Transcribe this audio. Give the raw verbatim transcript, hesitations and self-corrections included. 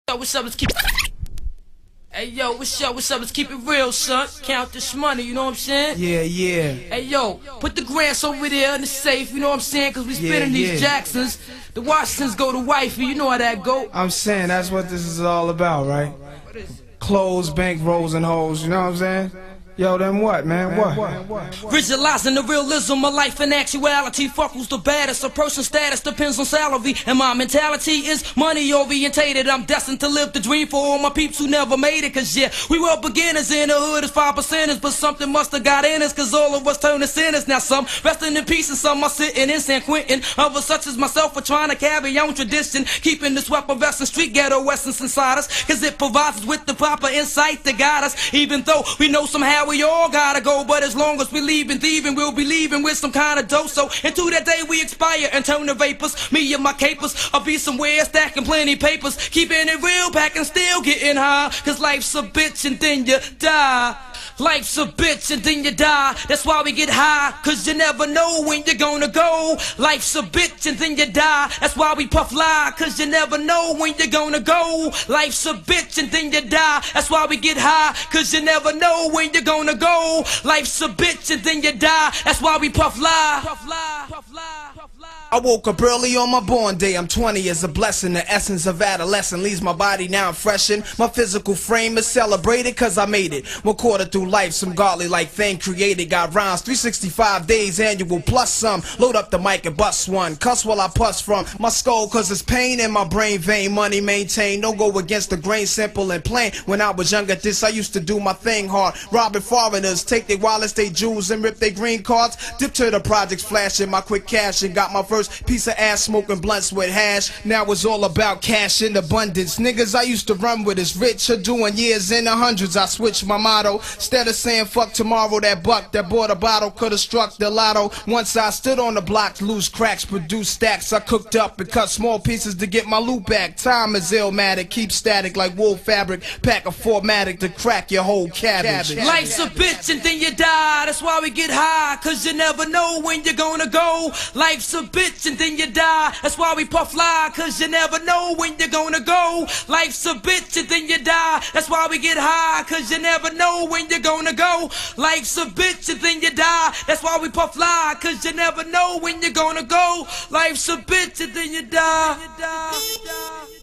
Yo, what's up? Let's keep. Hey yo, what's up? What's up? Let's keep it real, son. Count this money, you know what I'm saying? Yeah, yeah. Hey yo, put the grants over there in the safe, you know what I'm saying? Cause we spending Yeah, these yeah. Jacksons. The Washingtons go to wifey, you know how that go. I'm saying that's what this is all about, right? Clothes, bank rolls, and hoes, you know what I'm saying? Yo, then what, man? What? Visualizing the realism of life and actuality. Fuck who's the baddest. A person's status depends on salary. And my mentality is money orientated. I'm destined to live the dream for all my peeps who never made it. Cause yeah, we were beginners in the hood as five percenters. But something must have got in us. Cause all of us turn to sinners. Now some resting in peace and some are sitting in San Quentin. Others such as myself are trying to carry on tradition. Keeping this weapon vest and street ghetto essence inside us. Cause it provides us with the proper insight to guide us. Even though we know somehow we all gotta go, but as long as we leaving thieving, we'll be leaving with some kind of dough. So into that day we expire and turn to vapors. Me and my capers, I'll be somewhere stacking plenty papers, keeping it real, packing still getting high. Cause life's a bitch and then you die. Life's a bitch and then you die. That's why we get high, cause you never know when you're gonna go. Life's a bitch and then you die. That's why we puff lie, cause you never know when you're gonna go. Life's a bitch and then you die. That's why we get high, cause you never know when you're gonna go. Life's a bitch and then you die. That's why we puff lie. Puff lie, puff lie, puff lie. I woke up early on my born day. I'm twenty is a blessing. The essence of adolescence leaves my body now freshened. My physical frame is celebrated cause I made it. One quarter through life, some godly like thing created. Got rhymes, three sixty-five days annual plus some. Load up the mic and bust one. Cuss while I puss from my skull cause it's pain in my brain vein. Money maintained, don't go against the grain, simple and plain. When I was younger this I used to do my thing hard. Robbing foreigners, take their wallets, their jewels and rip their green cards. Dip to the projects flashing my quick cash and got my first piece of ass smoking blunts with hash. Now it's all about cash in abundance. Niggas I used to run with is rich or doing years in the hundreds. I switched my motto. Instead of saying fuck tomorrow, that buck that bought a bottle could've struck the lotto. Once I stood on the block, loose cracks, produced stacks. I cooked up and cut small pieces to get my loot back. Time is illmatic, keep static like wool fabric. Pack a formatic to crack your whole cabbage. Life's a bitch and then you die. That's why we get high, cause you never know when you're gonna go. Life's a bitch and then you die. That's why we puff lie, cause you never know when you're gonna go. Life's a bitch and then you die. That's why we get high, cause you never know when you're gonna go. Life's a bitch and then you die. That's why we puff lie, cause you never know when you're gonna go. Life's a bitch and then you die.